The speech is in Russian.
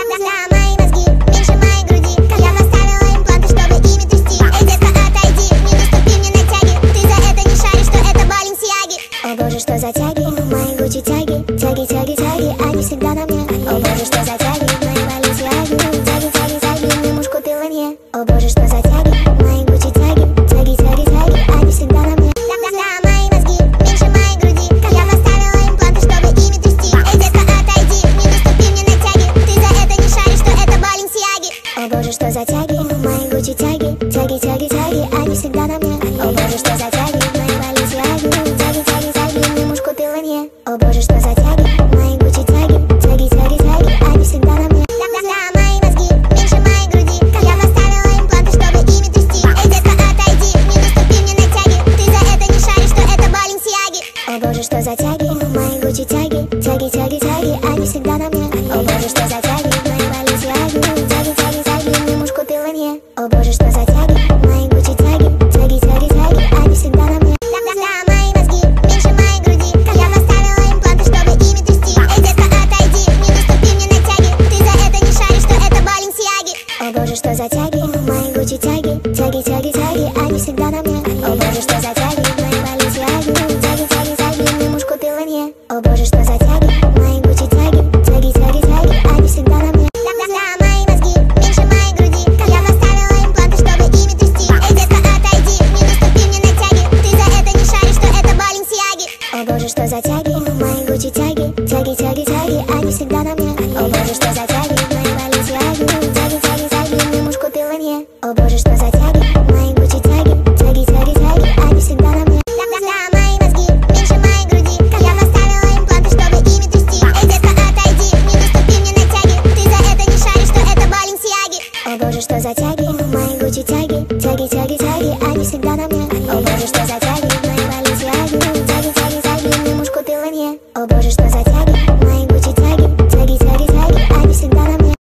мои мозги, меньше моей груди. Я поставила импланты, чтобы ими трясти. Эй, детка, отойди, не наступи мне на тяги. Ты за это не шаришь, что это Баленсиаги. О боже, что за тяги, мои Гуччи тяги. Тяги, тяги, тяги, они всегда на мне. О боже, что за тяги, мои Баленсиаги. Тяги, тяги, тяги, мне мушку ты ланье. О боже, что за тяги, мои Гуччи тяги. Тяги, тяги, тяги, они всегда на мне. Мои мозги, меньше моей груди. Я поставила импланты, чтобы ими трясти. Эй, детка, отойди, не наступи мне на тяги. Ты за это не шаришь, что это Баленсиаги. О боже, что за тяги, мои Гуччи тяги. Тяги, тяги, тяги, они всегда на мне. О боже, что за тяги, мои Баленсиаги. Тяги, тяги, тяги, мне мушку ты ланье. О боже, что за тяги, мои Гуччи тяги. Тяги, тяги, тяги, они всегда на мне. Мои мозги, меньше моей груди. Я поставила импланты, чтобы ими трясти. Эй, детка, отойди, не наступи мне на тяги. Ты за это не шаришь, что это Баленсиаги. О боже, что за тяги, мои Гуччи тяги. Тяги, тяги, тяги, они всегда на мне. О боже, что за тяги, мои Баленсиаги. Тяги, тяги, тяги, мне мушку ты ланье. О боже, что за тяги, мои Гуччи тяги. Тяги, тяги, тяги, они всегда на мне. Мои мозги, меньше моей груди. Я поставила импланты, чтобы ими трясти. Эй, детка, отойди, не наступи мне на тяги. Ты за это не шаришь, что это Баленсиаги. О боже, что за тяги, мои Гуччи тяги. Тяги, тяги, тяги, они всегда на мне. О боже, что за тяги, мои Баленсиаги. Тяги, тяги, тяги, мне мушку ты ланье. О боже, что за тяги, мои Гуччи тяги. Тяги, тяги, тяги, они всегда на мне. Мои мозги, меньше моей груди. Я поставила импланты, чтобы ими трясти. Эй, детка, отойди, не наступи мне на тяги. Ты за это не шаришь, что это Баленсиаги. О боже, что за тяги, мои Гуччи тяги. Тяги, тяги, тяги, они всегда на мне. О боже, что за тяги, мои Баленсиаги. Тяги, тяги, тяги, мне мушку ты ланье. О боже, что за тяги, мои Гуччи тяги. Тяги, тяги, тяги, они всегда на мне. Мои мозги, меньше моей груди. Я поставила импланты, чтобы ими трясти. Эй, детка, отойди, не наступи мне на тяги. Ты за это не шаришь, что это Баленсиаги. О боже, что за тяги, мои Гуччи тяги. Тяги, тяги, тяги, они всегда на мне. О боже, что за тяги, мои Баленсиаги. Тяги, тяги, тяги, мне мушку ты ланье. О боже, что за тяги.